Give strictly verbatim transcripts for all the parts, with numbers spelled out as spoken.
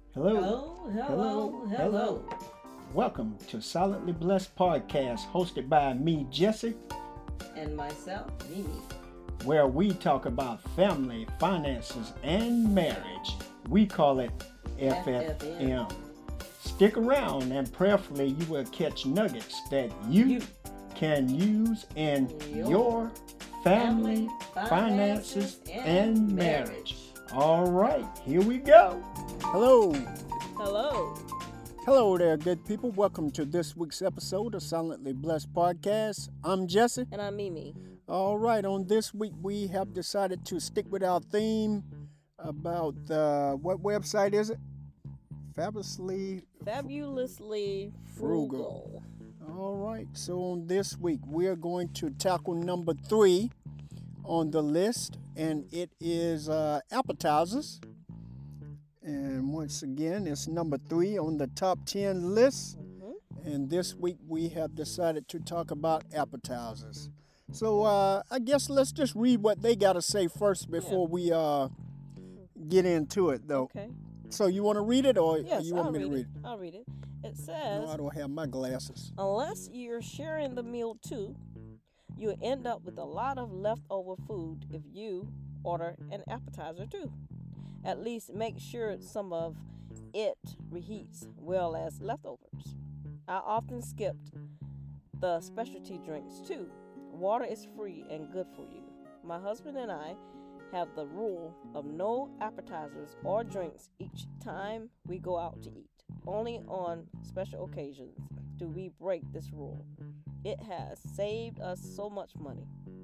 Hello. Hello, hello, hello. Welcome to Silently Blessed Podcast, hosted by me, Jesse, And myself, Mimi. where we talk about family, finances, and marriage. We call it F F M. Stick around and prayerfully you will catch nuggets that you, You. can use in Your your family, family, finances, finances, and and marriage. marriage. All right, here we go. Hello. Hello. Hello there, good people. Welcome to this week's episode of Silently Blessed Podcast. I'm Jesse. And I'm Mimi. All right, on this week we have decided to stick with our theme about uh, what website is it? Fabulously Fabulously frugal. All right, so on this week we are going to tackle number three on the list, and it is uh, appetizers. And once again, it's number three on the top ten list. Mm-hmm. And this week we have decided to talk about appetizers. So uh, I guess let's just read what they got to say first before Yeah. we uh, get into it, though. Okay. So you want to read it, or Yes, you want I'll me to read read it. it? I'll read it. It No, says, I don't have my glasses. unless you're sharing the meal too, you'll end up with a lot of leftover food if you order an appetizer too. At least make sure some of it reheats well as leftovers. I often skipped the specialty drinks too. Water is free and good for you. My husband and I have the rule of no appetizers or drinks each time we go out to eat. Only on special occasions do we break this rule. It has saved us so much money.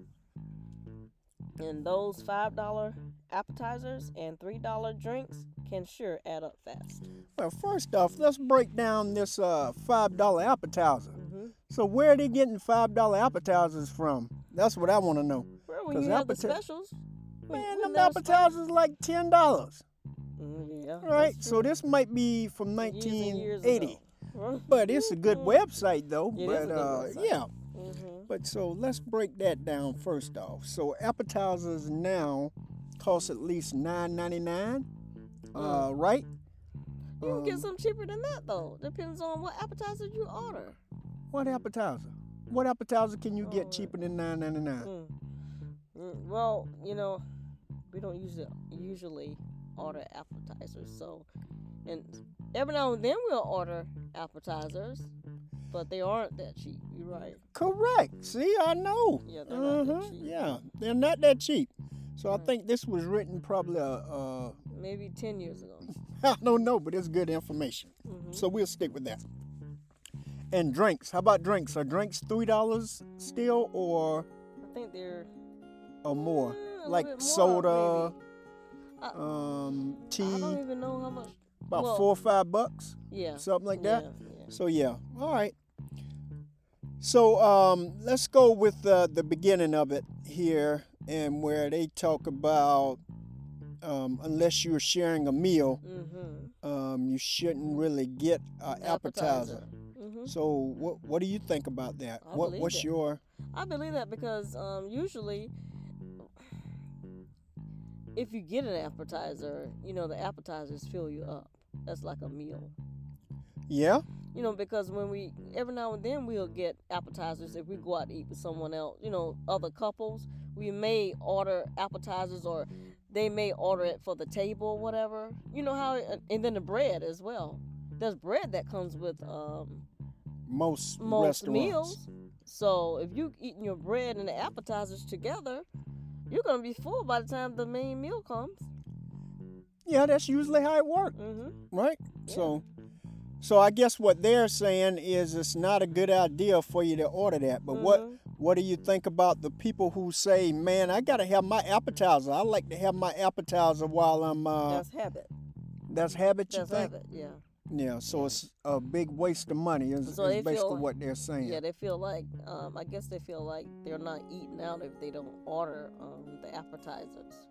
And those five dollar appetizers and three dollar drinks can sure add up fast. Well, first off, let's break down this uh, five dollar appetizer. Mm-hmm. So where are they getting five dollar appetizers from? That's what I want to know. Well, when 'Cause you have the appeti- specials, when- Man, when them there's appetizers like ten dollars. specials- Mm, yeah, Right, that's so true. this might be from Years and nineteen years eighty, ago. but it's a good website though. It but is a good uh, website. yeah, Mm-hmm. but so let's break that down first off. So appetizers now cost at least nine ninety nine, uh, right? You can get Um, some cheaper than that though. Depends on what appetizer you order. What appetizer? What appetizer can you get Alright. cheaper than nine ninety nine? Mm. Mm, well, you know, we don't usually usually order appetizers, so and every now and then we'll order appetizers, but they aren't that cheap. You're right. Correct. See, I know. Yeah, they're not that Uh-huh, cheap. Yeah, they're not that cheap. So I Mm. think this was written probably, uh, uh, Maybe ten years ago. I don't know, but it's good information. Mm-hmm. So we'll stick with that. And drinks. How about drinks? Are drinks three dollars still, or I think they're or more? eh, a little Like bit more, soda, maybe. I, um, I tea, don't even know how much. about well, four or five bucks, Yeah. something like that. Yeah, yeah. So yeah, all right. So um, let's go with uh, the beginning of it here, and where they talk about um, unless you're sharing a meal, Mm-hmm. um, you shouldn't really get an appetizer. Mm-hmm. So what what do you think about that? I what believe what's that. your I believe that because um, usually, if you get an appetizer, you know the appetizers fill you up. That's like a meal. yeah? You know, because when we every now and then we'll get appetizers if we go out to eat with someone else. You know, other couples, we may order appetizers or they may order it for the table or whatever. You know how, and then the bread as well. There's bread that comes with um, Most most restaurants. meals. So if you eating your bread and the appetizers together, you're gonna be full by the time the main meal comes. Yeah, that's usually how it works, Mm-hmm. right? So, so I guess what they're saying is it's not a good idea for you to order that. But what Mm-hmm. what do you think about the people who say, "Man, I gotta have my appetizer. I like to have my appetizer while I'm." Uh, That's habit. that's habit, you That's think? habit. Yeah. Yeah. So it's a big waste of money. Is, So is they feel basically like- what they're saying. Yeah, they feel like, um, I guess they feel like they're not eating out if they don't order um, the appetizers.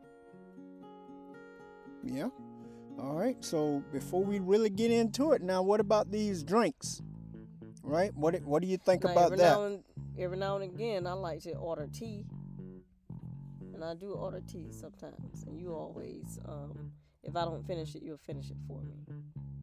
Yeah. All right. So before we really get into it, now what about these drinks? Right? What What do you think Now, about every that? Now and, every now and again, I like to order tea, and I do order tea sometimes. And you always, um, if I don't finish it, you'll finish it for me.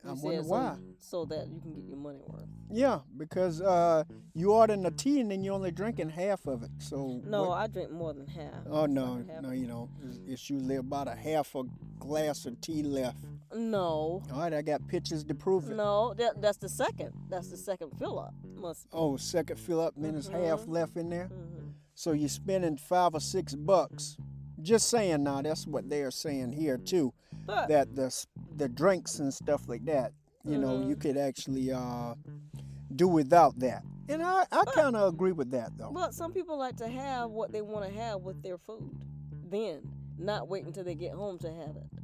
I You wonder said why. so, so that you can get your money worth. Yeah, because uh, you ordering a tea and then you're only drinking half of it. So No, what- I drink more than half. Oh It's no, like a half no, a- you don't. It's, it's usually about a half a glass of tea left. No, All right, I got pictures to prove it. no, that that's the second. That's the second fill up. Must. Oh, second fill up, then there's half Mhm. left in there. Mm-hmm. So you're spending five or six bucks. Just saying now, that's what they're saying here too. But That the s- the drinks and stuff like that, you know, Mhm. you could actually uh, do without that. And I, I But- kind of agree with that though. but some people like to have what they want to have with their food, then not wait until they get home to have it.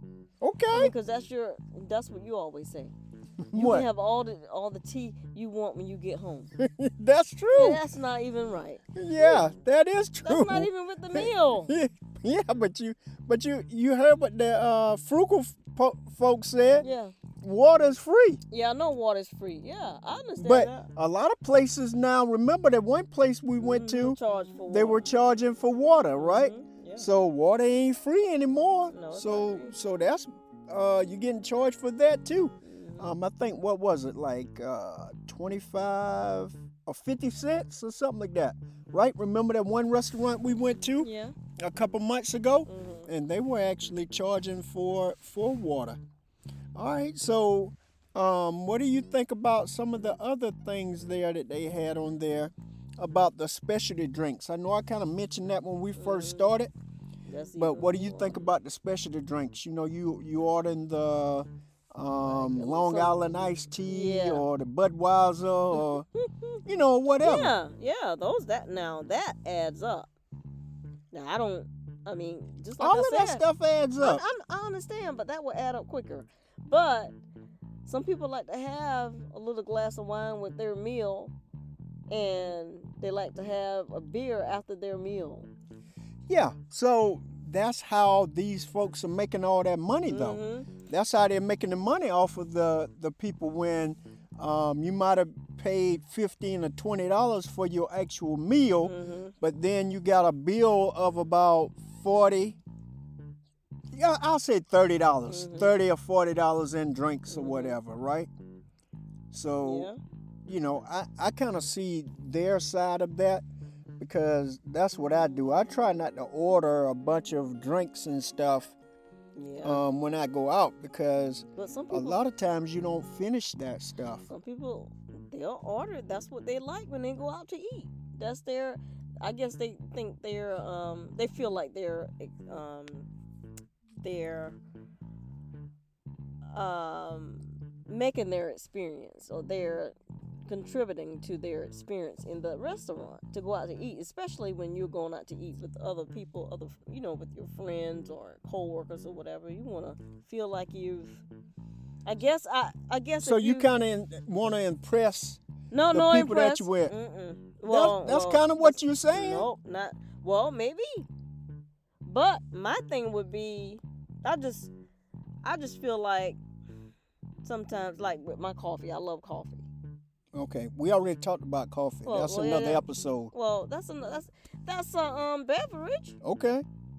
Okay. Because that's your that's what you always say. You What? can have all the all the tea you want when you get home. That's true. That's not even right. Yeah, that is true. That's not even with the meal. Yeah, but you, but you, you heard what the uh, frugal po- folks said. Yeah. Water's free, Yeah, I know water's free. Yeah, I understand but that. a lot of places now. Remember that one place we went Mhm, to, charge for they were water. charging for water, right? Mhm, yeah. So water ain't free anymore. No, it's so not free. so that's uh, you getting charged for that too. Mhm. Um, I think what was it like uh, twenty-five or fifty cents or something like that, right? Remember that one restaurant we went to Yeah. a couple months ago, Mhm. and they were actually charging for for water. All right, so um, what do you think about some of the other things there that they had on there about the specialty drinks? I know I kind of mentioned that when we first Mhm. started, That's but even what do you more. think about the specialty drinks? You know, you you ordering the um, Like, uh, Long some- Island iced tea Yeah. or the Budweiser or you know whatever. Yeah, yeah, those that now that adds up. Now I don't. I mean, just like All I of said, that stuff adds I, up. I, I understand, but that will add up quicker. But some people like to have a little glass of wine with their meal, and they like to have a beer after their meal. Yeah, so that's how these folks are making all that money, though. Mhm. That's how they're making the money off of the the people when um, you might have paid fifteen or twenty dollars for your actual meal, Mhm. but then you got a bill of about forty. Yeah, I'll say thirty dollars, Mhm. thirty or forty dollars in drinks or Mhm. whatever, right? So Yeah. you know, I, I kind of see their side of that because that's what I do. I try not to order a bunch of drinks and stuff Yeah. um, when I go out because but some a people, lot of times you don't finish that stuff. some people, they'll order. That's what they like when they go out to eat. That's their. I guess they think they're. Um. They feel like they're. Um. They're. Um. Making their experience, or they're contributing to their experience in the restaurant to go out to eat, especially when you're going out to eat with other people, other you know, with your friends or coworkers or whatever. You want to feel like you've. I guess I. I guess. So if you kind of want to impress. no the no people that impressed. you with. Mm-mm. That- Well, that's well, kind of what that's- you're saying. Nope, not well, maybe. But my thing would be, I just, I just feel like sometimes, like with my coffee, I love coffee. Okay, we already talked about coffee. Well, that's well, another yeah. episode. Well, that's a that's that's a um beverage. Okay.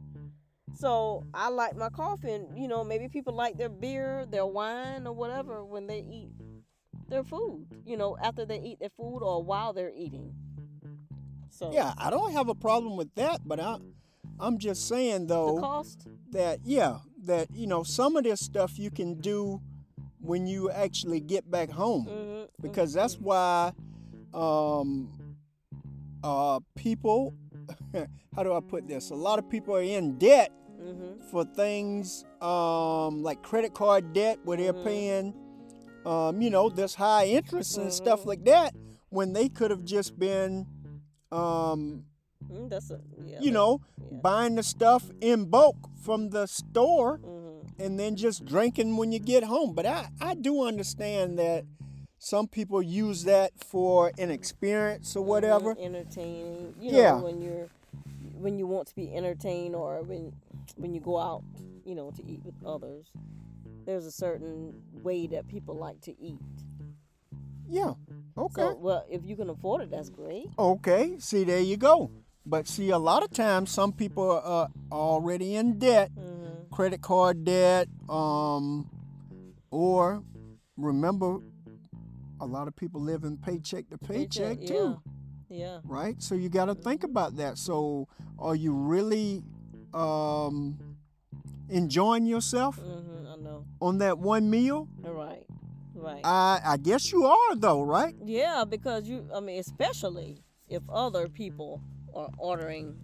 So I like my coffee, and you know maybe people like their beer, their wine, or whatever when they eat their food. You know after they eat their food or while they're eating. So Yeah, I don't have a problem with that, but I, I'm just saying the though cost. that yeah, that you know some of this stuff you can do when you actually get back home Mm-hmm, because that's why um, uh, people. How do I put this? A lot of people are in debt Mm-hmm. for things um, like credit card debt where they're Mhm. paying, um, you know, this high interest and stuff Mhm. like that when they could have just been, um, Mm, that's a yeah. you that- know, yeah. buying the stuff in bulk from the store Mhm. and then just drinking when you get home. But I, I do understand that some people use that for an experience or whatever. Mhm, entertaining. You Yeah. know when you're when you want to be entertained or when when you go out, you know, to eat with others. There's a certain way that people like to eat. Yeah. Okay. So, well, if you can afford it, that's great. Okay, see, there you go. But see, a lot of times, some people are uh, already in debt, Mm-hmm. credit card debt, um, or remember, a lot of people live in paycheck to paycheck, Paycheck, too, Yeah. Yeah. right? So you got to think about that. So are you really um, enjoying yourself Mhm. I know. on that one meal? Right. Right. I I guess you are though, right? Yeah, because you. I mean, especially if other people are ordering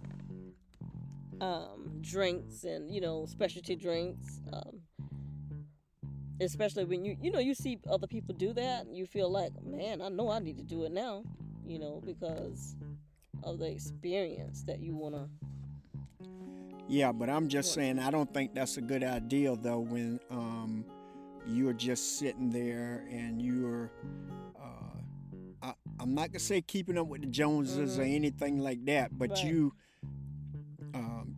um, drinks and you know specialty drinks. Um, especially when you you know you see other people do that, you feel like, man, I know I need to do it now. You know, because of the experience that you wanna. Yeah, but I'm just What? saying I don't think that's a good idea though when um, you're just sitting there and you're uh, I, I'm not gonna say keeping up with the Joneses or Mhm. anything like that, but Right. you um,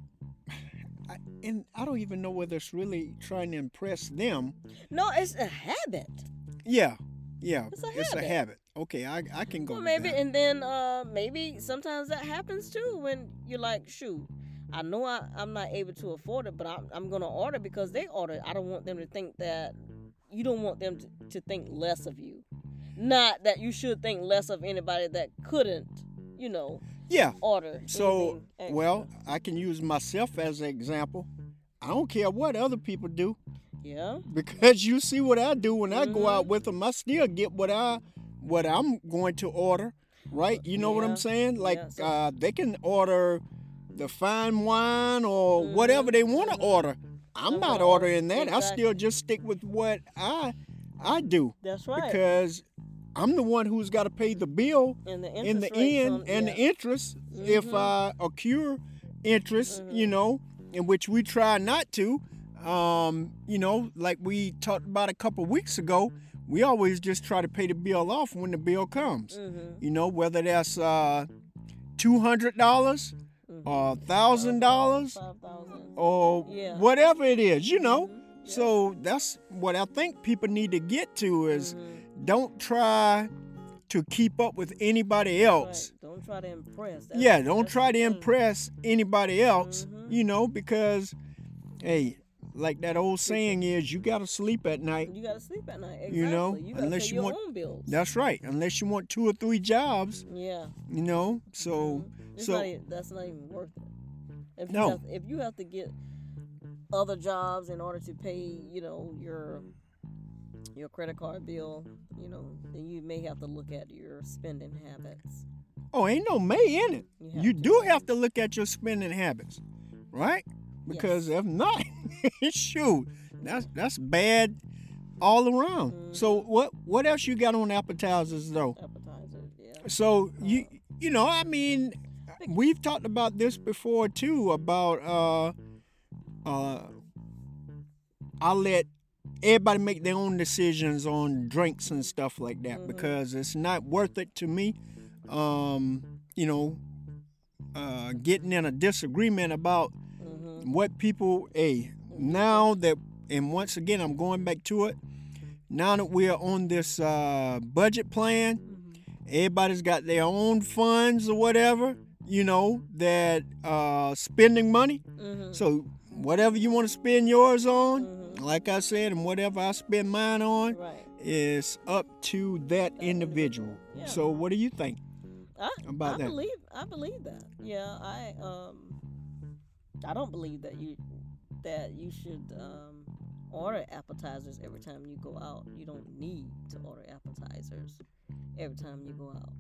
I, and I don't even know whether it's really trying to impress them. No, it's a habit. Yeah, yeah, It's a it's a habit. habit. Okay, I I can go Well, with maybe, that. and then uh, maybe sometimes that happens too when you're like, shoot, I know I, I'm not able to afford it, but I'm, I'm going to order because they ordered. I don't want them to think that, you don't want them to, to think less of you. Not that you should think less of anybody that couldn't, you know, Yeah. order So, anything extra. well, I can use myself as an example. I don't care what other people do Yeah. because you see what I do when I go out Mhm. with them. I still get what I what I'm going to order, right? You know what Yeah. I'm saying? Like Yeah, so- uh, they can order the fine wine or whatever Mhm, they want to mhm. order. I'm I'm not gonna order- ordering that. I still exactly. just stick with what I I do That's right. because I'm the one who's got to pay the bill And the in interest the rates end on, and yeah. the interest if Mhm. I accrue interest, you Mhm. know, in which we try not to. Um, you know, like we talked about a couple weeks ago, we always just try to pay the bill off when the bill comes. Mhm. You know, whether that's uh, two hundred dollars Mhm. or one thousand dollars Five thousand. or Yeah. whatever it is, you know. Mhm. Yeah. So that's what I think people need to get to is Mhm. don't try to keep up with anybody else. Right. Don't try to impress. That's, Yeah, don't that's try the to thing. impress anybody else, Mhm. you know, because, hey, like that old saying is, you got to sleep at night. You gotta sleep at night. Exactly. You know, you gotta unless pay you your want- own bills. That's right, unless you want two or three jobs, Yeah. you know. So, Mhm. It's so not, e- that's not even worth it. If you No. have, if you have to get other jobs in order to pay, you know, your your credit card bill, you know, then you may have to look at your spending habits. oh, ain't no may in it. You have You to. do have to look at your spending habits, right? Because Yes. if not, shoot, that's that's bad all around. So Mhm. what what else you got on appetizers though? Appetizers. Yeah. So you you know, I mean, we've talked about this before too about uh uh I let everybody make their own decisions on drinks and stuff like that Mhm. because it's not worth it to me. Um, you know, uh getting in a disagreement about Mhm. what people hey now that and once again I'm going back to it. Now that we're on this uh budget plan, Mhm. everybody's got their own funds or whatever, you know, that uh spending money. Mhm. So whatever you want to spend yours on, Mhm. like I said, and whatever I spend mine on Right. is up to that individual. Yeah. So what do you think I, about I that? believe I believe that. Yeah, I um I don't believe that you that you should um order appetizers every time you go out. You don't need to order appetizers every time you go out.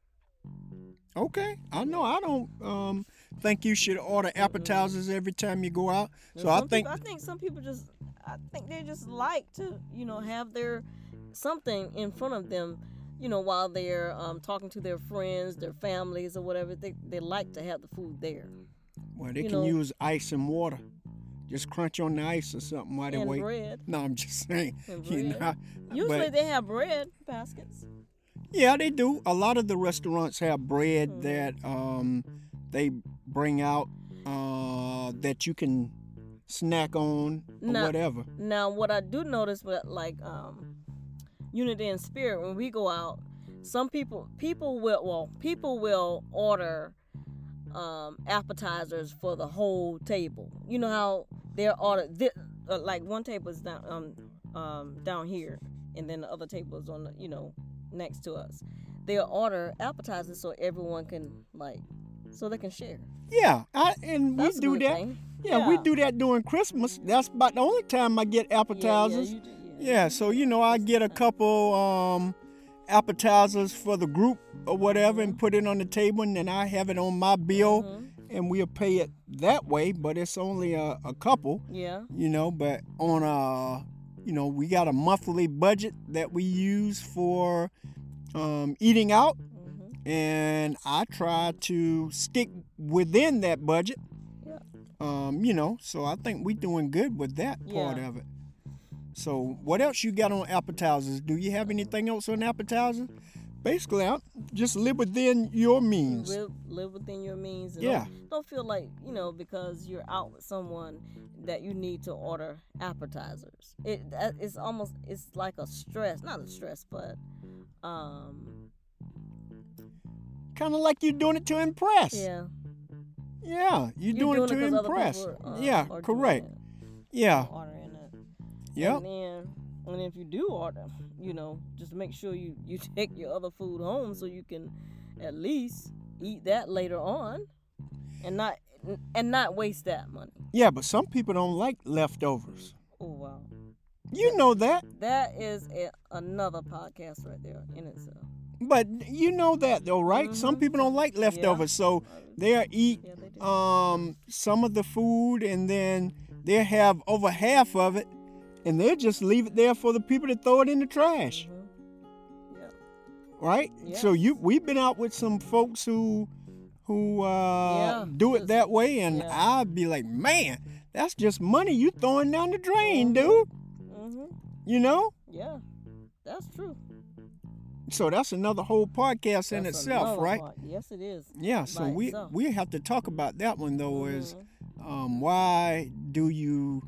Okay, I know I don't um think you should order appetizers every time you go out. And So I some think people, I think some people just I think they just like to, you know, have their something in front of them, you know, while they're um, talking to their friends, their families or whatever. They they like to have the food there. well they you can know- use ice and water. Just crunch on the ice or something while they And wait. bread. No, I'm just saying. And You bread. know, Usually but they have bread baskets. yeah, they do. A lot of the restaurants have bread Mhm. that um they bring out uh that you can snack on or Now- whatever. Now, what I do notice, but like um, Unity and Spirit, when we go out, some people people will well people will order um, appetizers for the whole table. You know how they're order thi- uh, like one table is down um, um, down here, and then the other table is on the, you know, next to us. They'll order appetizers so everyone can like, so they can share. Yeah, I, and That's we a do good that. thing. Yeah, we do that during Christmas. That's about the only time I get appetizers. Yeah, yeah, you do, Yeah, yeah. so you know, I get a couple um, appetizers for the group or whatever, Mm-hmm. and put it on the table, and then I have it on my bill, Mm-hmm. and we'll pay it that way. But it's only a, a couple, Yeah. you know. But on a, you know, we got a monthly budget that we use for um, eating out, Mm-hmm. and I try to stick within that budget. Yeah. Um, you know, so I think we're doing good with that part Yeah. of it. So what else you got on appetizers? Do you have anything else on appetizers? Basically, I just live within your means. Live, live within your means. And Yeah. Don't, don't feel like, you know, because you're out with someone that you need to order appetizers. It that- it's almost it's like a stress, not a stress, but um Kind of like you're doing it to impress. yeah. Yeah, you're, doing, it to 'cause other impress. people, uh, yeah, are doing correct. it, Yeah, ordering it. yep. And then, and if you do order, you know, just make sure you, you take your other food home so you can at least eat that later on, and not and not waste that money. Yeah, but some people don't like leftovers. Oh wow, You know that. that is a, another podcast right there in itself. But you know that though, right? Some Mhm. people don't like leftovers, so they'll eat Yeah, they do. um some of the food, and then they'll have over half of it, and they'll just leave it there for the people to throw it in the trash, Mhm. Yeah. right? Yes. So you we've been out with some folks who who uh Yeah, do it just- that way, and yeah. I'd be like, man, that's just money you throwing down the drain, Mhm. dude. Mhm. You know? Yeah, that's true. So that's another whole podcast in That's itself, another right? part. Yes, it is. Yeah, so by we itself. we have to talk about that one though. Is Mhm. um, why do you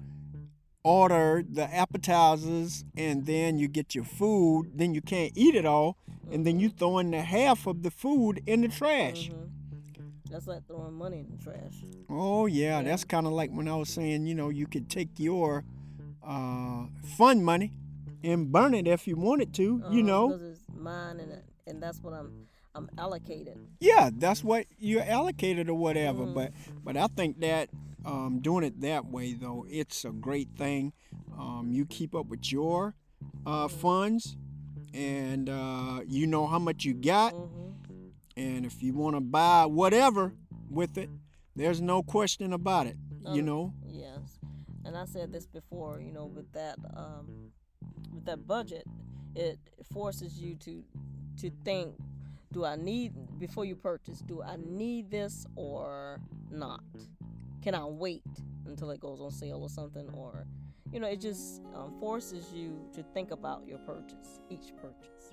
order the appetizers and then you get your food, then you can't eat it all, and then you throw in the half of the food in the trash? Mhm. That's like throwing money in the trash. Oh yeah, Yeah. that's kind of like when I was saying, you know, you could take your uh, fund money and burn it if you wanted to, you Uh, know. because it's mine, and it, and that's what I'm I'm allocated. Yeah, that's what you're allocated or whatever. Mhm. But but I think that um, doing it that way though, it's a great thing. Um, you keep up with your uh, funds, and uh, you know how much you got, Mhm. and if you want to buy whatever with it, there's no question about it. You Um, know. Yes, and I said this before. You know, with that um, with that budget, it forces you to to think: do I need before you purchase? Do I need this or not? Can I wait until it goes on sale or something? Or, you know, it just um, forces you to think about your purchase, each purchase.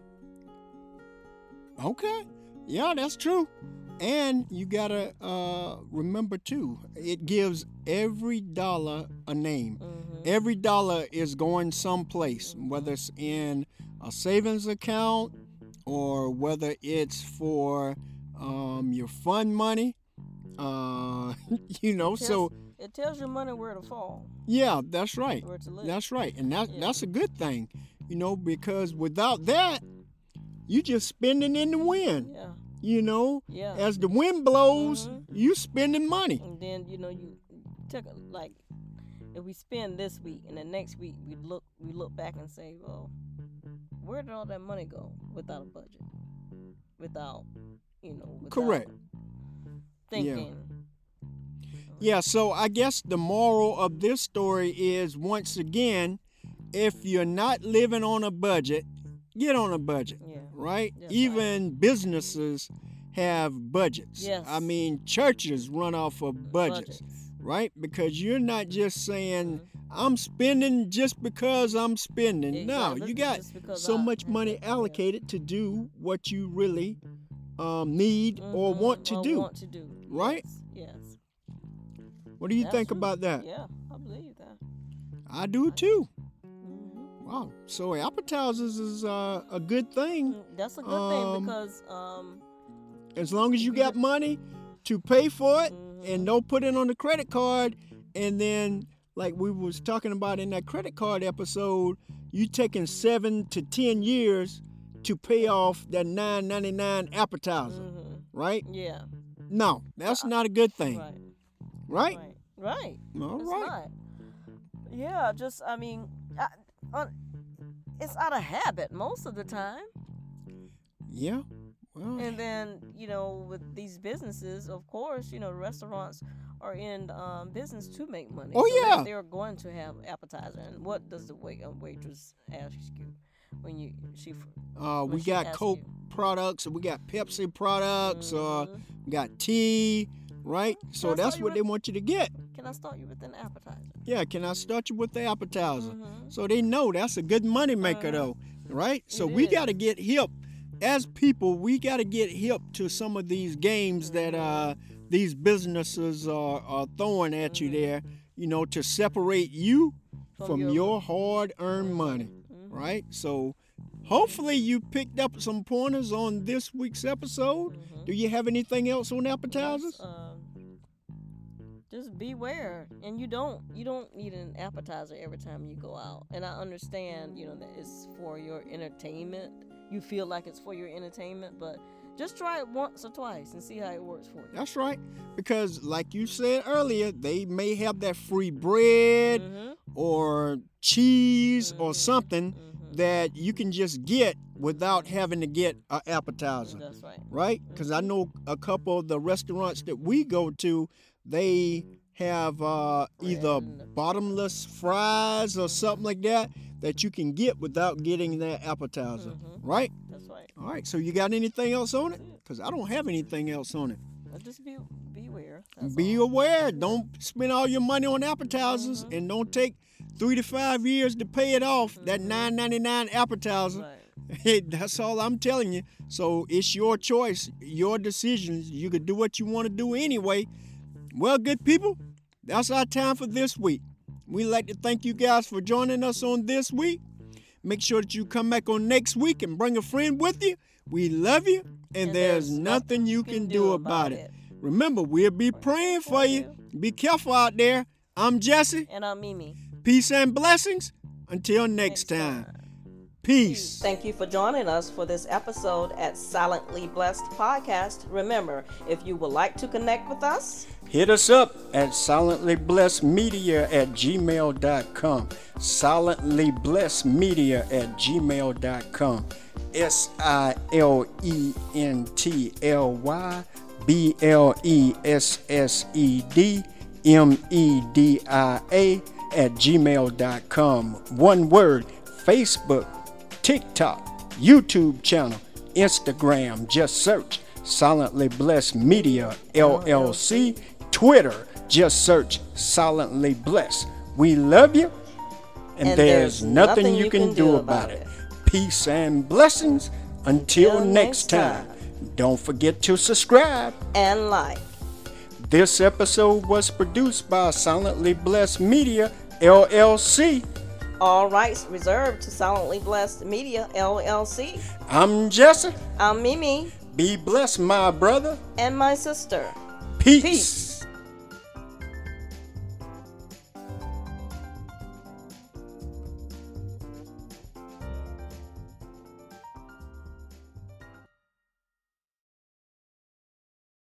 Okay. Yeah, that's true. And you gotta uh, remember too, it gives every dollar a name. Mm-hmm. Every dollar is going someplace, whether it's in a savings account or whether it's for um, your fund money. Uh, you know, so It tells your money where to fall, yeah, that's right. where to live. That's right, and that Yeah. that's a good thing, you know, because without that, you just spending in the wind. Yeah, You know, yeah. as the wind blows, Mhm. you spending money. And then you know you took a- like if we spend this week and the next week we look we look back and say, well, where did all that money go without a budget, without you know, without Correct. thinking. Yeah, so I guess the moral of this story is once again, if you're not living on a budget, get on a budget, Yeah. right? Yes, Even businesses have budgets. Yes. I mean, churches run off of budgets, right? Because you're not just saying, I'm spending just because I'm spending. No, Exactly. you got Just because so I- much money Yeah. allocated to do what you really um, need or Mhm, want to or do. Want to do. right? Yes. yes. What do you That's think true. about that? Yeah, I believe that. I do too. Mhm. Wow. So appetizers is uh, a good thing Mm, That's a good Um, thing because um. as long as you got money to pay for it mhm. and don't put it on the credit card, and then like we was talking about in that credit card episode, you taking seven to ten years to pay off that nine ninety-nine appetizer, Mm-hmm. right? Yeah. No, that's not a good thing, Right. right? Right. Right. All It's right. not. Yeah, just I mean, I, uh, it's out of habit most of the time. Yeah. Well, And then, you know, with these businesses, of course, you know, restaurants are in um, business to make money. Oh, so they- yeah. They're going to have appetizer. And what does the wait, uh, waitress ask you when you she f- uh, when we she got asks Coke you? products, we got Pepsi products, uh, Mhm. we got tea, right? So Can I that's start you what with- they want you to get. Can I start you with an appetizer? Yeah, can I start you with the appetizer? Mhm. So they know that's a good money maker, Mhm. though, right? So It we is. got to get hip. As people, we got to get hip to some of these games that Mm-hmm. uh, these businesses are, are throwing at you there, you know, to separate you From from your- your hard-earned money, Mhm. right? So hopefully you picked up some pointers on this week's episode. Mhm. Do you have anything else on appetizers? Just, um, just beware, and you don't you don't need an appetizer every time you go out. And I understand, you know, that it's for your entertainment. You feel like it's for your entertainment, but just try it once or twice and see how it works for you. That's right. Because like you said earlier, they may have that free bread Mhm. or cheese or Mhm. something Mhm. that you can just get without having to get an appetizer, That's right. right? Because I know a couple of the restaurants that we go to, they have uh, either Bread. bottomless fries or something like that that you can get without getting that appetizer, Mhm. right? That's right. All right, so you got anything else on it? That's it. Because I don't have anything else on it. But just be beware. That's Be all. aware. Don't spend all your money on appetizers, Mhm. and don't take three to five years to pay it off. That Mhm. nine ninety-nine appetizer. Right. Hey, that's all I'm telling you. So it's your choice, your decisions. You could do what you want to do anyway. Well, good people, that's our time for this week. We'd like to thank you guys for joining us on this week. Make sure that you come back on next week and bring a friend with you. We love you, and, there's, nothing you can do about it. Remember, we'll be praying for you. Be careful out there. I'm Jesse. And I'm Mimi. Peace and blessings. Until next time. Peace. Thank you for joining us for this episode at Silently Blessed Podcast. Remember, if you would like to connect with us, Hit us up at silentlyblessedmedia at gmail dot com. Silentlyblessedmedia at gmail dot com. S I L E N T L Y B L E S S E D M E D I A at gmail dot com. One word: Facebook, TikTok, YouTube channel, Instagram. Just search Silently Blessed Media L L C. Twitter, just search Silently Blessed. We love you, and, And there's, there's nothing, nothing you can, do about it. Peace and blessings. Until, Until next next time. time. Don't forget to subscribe. and like. This episode was produced by Silently Blessed Media L L C. All rights reserved to Silently Blessed Media L L C. I'm Jesse. I'm Mimi Be blessed, my brother. and my sister. Peace. Peace.